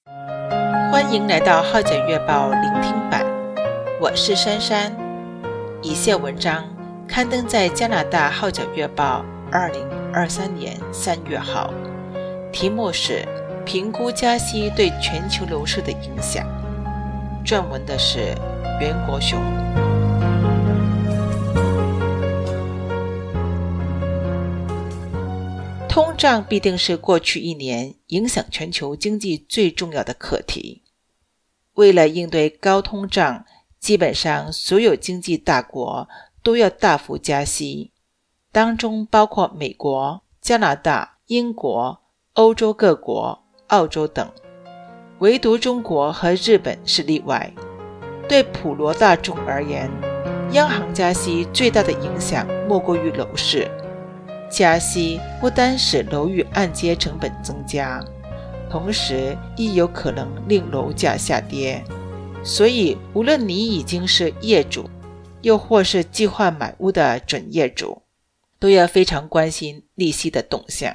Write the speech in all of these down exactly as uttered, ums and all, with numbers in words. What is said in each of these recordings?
欢迎来到号角月报聆听版，我是珊珊。以下文章刊登在加拿大号角月报二零二三年三月号，题目是评估加息对全球楼市的影响。撰文的是袁国雄。通胀必定是过去一年影响全球经济最重要的课题。为了应对高通胀，基本上所有经济大国都要大幅加息，当中包括美国、加拿大、英国、欧洲各国、澳洲等，唯独中国和日本是例外。对普罗大众而言，央行加息最大的影响莫过于楼市。加息不单使楼宇按揭成本增加，同时亦有可能令楼价下跌。所以无论你已经是业主，又或是计划买屋的准业主，都要非常关心利息的动向。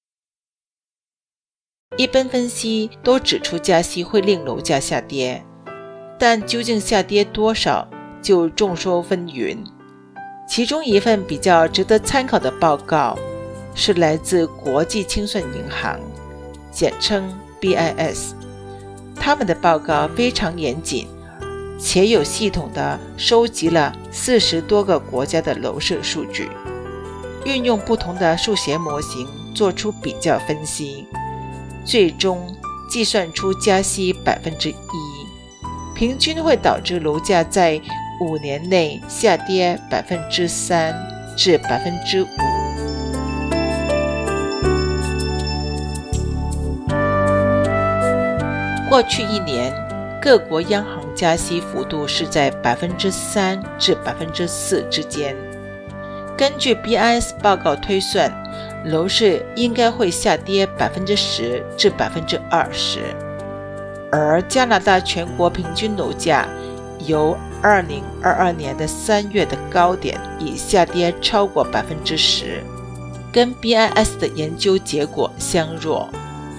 一般分析都指出加息会令楼价下跌，但究竟下跌多少就众说纷纭。其中一份比较值得参考的报告是来自国际清算银行，简称 B I S。 他们的报告非常严谨，且有系统地收集了四十多个国家的楼市数据，运用不同的数学模型做出比较分析，最终计算出加息 百分之一 平均会导致楼价在五年内下跌 百分之三 至 百分之五。 过去一年各国央行加息幅度是在 百分之三 至 百分之四 之间。根据 B I S 报告推算，楼市应该会下跌 百分之十 至 百分之二十， 而加拿大全国平均楼价由二零二二年的三月的高点已下跌超过 百分之十， 跟 B I S 的研究结果相若。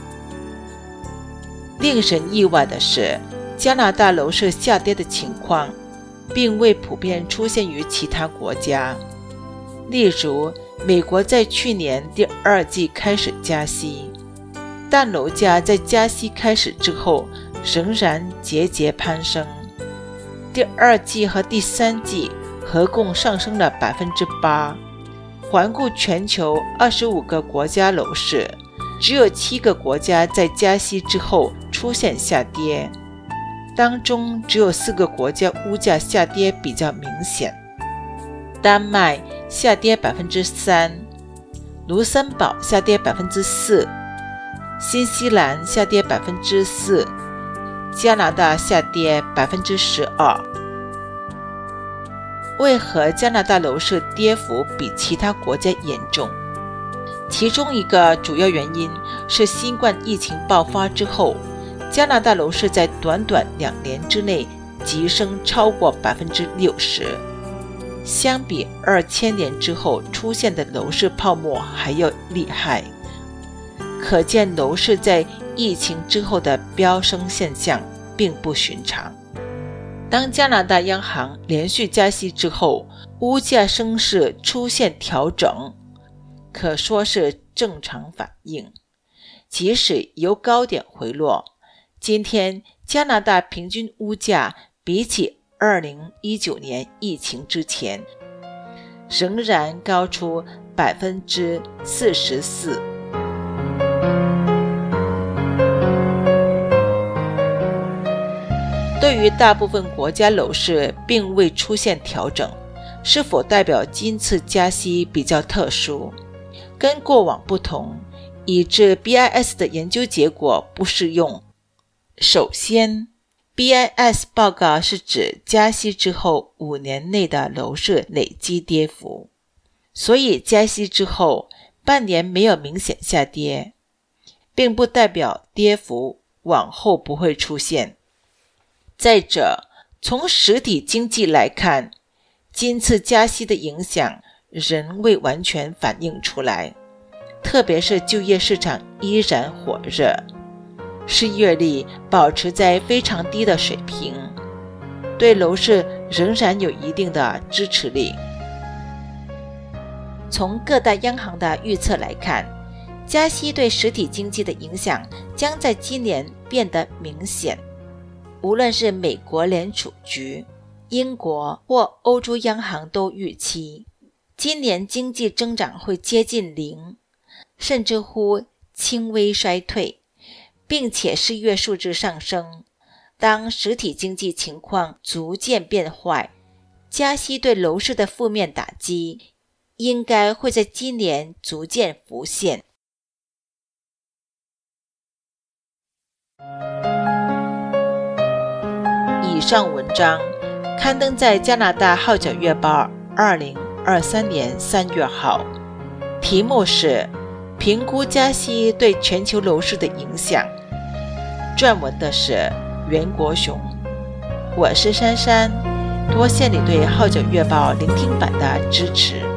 令人意外的是，加拿大楼市下跌的情况并未普遍出现于其他国家。例如，美国在去年第二季开始加息，但楼价在加息开始之后仍然节节攀升。第二季和第三季合共上升了 百分之八。 环顾全球二十五个国家楼市，只有七个国家在加息之后出现下跌，当中只有四个国家物价下跌比较明显。丹麦下跌 百分之三， 卢森堡下跌 百分之四， 新西兰下跌 百分之四，加拿大下跌 百分之十二。 为何加拿大楼市跌幅比其他国家严重？其中一个主要原因是新冠疫情爆发之后，加拿大楼市在短短两年之内急升超过 百分之六十， 相比二千年之后出现的楼市泡沫还要厉害。可见楼市在疫情之后的飙升现象并不寻常。当加拿大央行连续加息之后，物价升势出现调整，可说是正常反应。即使由高点回落，今天加拿大平均物价比起二零一九年疫情之前，仍然高出 百分之四十四。对于大部分国家楼市并未出现调整，是否代表今次加息比较特殊，跟过往不同，以致 B I S 的研究结果不适用？首先， B I S 报告是指加息之后五年内的楼市累积跌幅，所以加息之后半年没有明显下跌，并不代表跌幅往后不会出现。再者，从实体经济来看，今次加息的影响仍未完全反映出来，特别是就业市场依然火热。 失业率保持在非常低的水平，对楼市仍然有一定的支持力。从各大央行的预测来看，加息对实体经济的影响将在今年变得明显。无论是美国联储局、英国或欧洲央行都预期，今年经济增长会接近零，甚至乎轻微衰退，并且失业数字上升。当实体经济情况逐渐变坏，加息对楼市的负面打击应该会在今年逐渐浮现。以上文章刊登在加拿大号角月报二零二三年三月号，题目是评估加息对全球楼市的影响。撰文的是袁国雄。我是珊珊，多谢你对号角月报聆听版的支持。